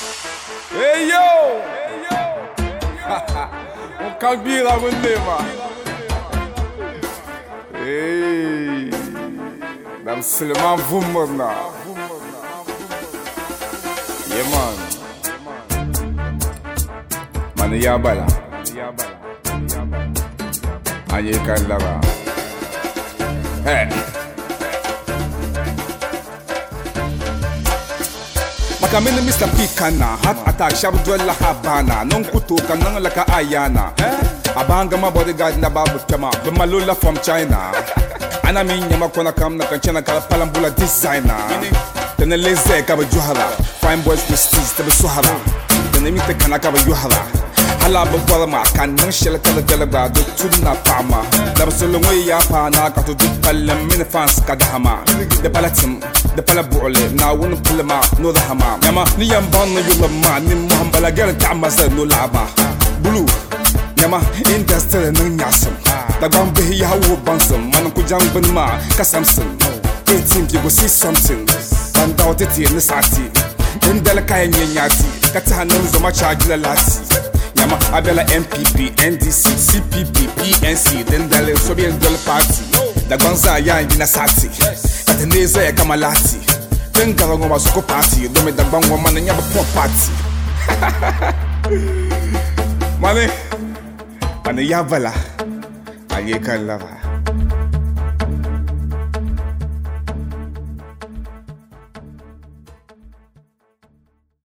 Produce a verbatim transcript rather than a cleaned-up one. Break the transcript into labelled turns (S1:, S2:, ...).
S1: Hey yo! On calbira mon lema. Hey! Dam Suleiman Vumana. Yeah man. Man yabala. Anye kallara. Hey! Makamini Mister Pikana, heart attack, shabdwella habana, non kutuka nang laka ayana. Abanga ma bodyguard na babu kama, malula from China. Ana minya makona kam na kanchana kala palambula designer. Tene leze kaba juhara, fine boys with steez tabi suhara. Tene mite kana kaba juhara. Hala bwala ma kan nang shela kala kala ba do tudna pama. Daba solongwe ya pa na kato du palam mini fans kadahama. De palatim, de palabuole na wun pulama no the hama. Yama ni yambang na yulama ni muhambala gala tamaza no laba. Blue Yama industry nang nyasam. Dagbang behi ya wo bansam man ko jang ban ma kasamsan. eighteen you go see something. Banda oteti ni sati. Indala kaya nyanyati. Kata hanan zoma charge la lati. Yama abela M P P, N D C, C P P, P N C. Dendale sobi ndole party. Dagbanza ya ndina sati. Kateneza ya kama lati. Tengala ngoma soko party. Dome dagbangwa mana nyaba pop party. Mane Mane yabala Anye kallara.